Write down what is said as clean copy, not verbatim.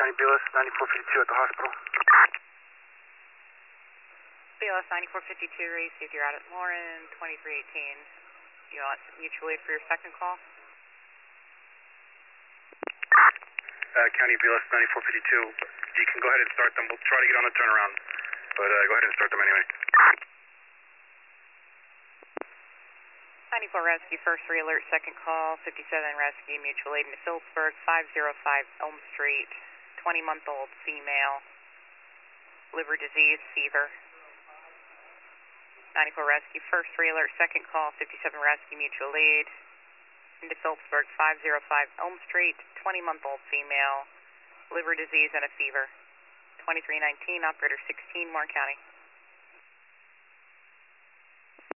County BLS 9452 at the hospital. BLS 9452, received your out at Lauren, 2318. You want mutual aid for your second call? County BLS 9452. You can go ahead and start them. We'll try to get on the turnaround, but go ahead and start them anyway. 94 Rescue, first re-alert, second call, 57 Rescue, mutual aid into Phillipsburg, 505 Elm Street, 20-month-old female, liver disease, fever. 94 Rescue, first re-alert, second call, 57 Rescue, mutual aid into Phillipsburg, 505 Elm Street, 20-month-old female, liver disease and a fever. 2319, operator 16, Warren County.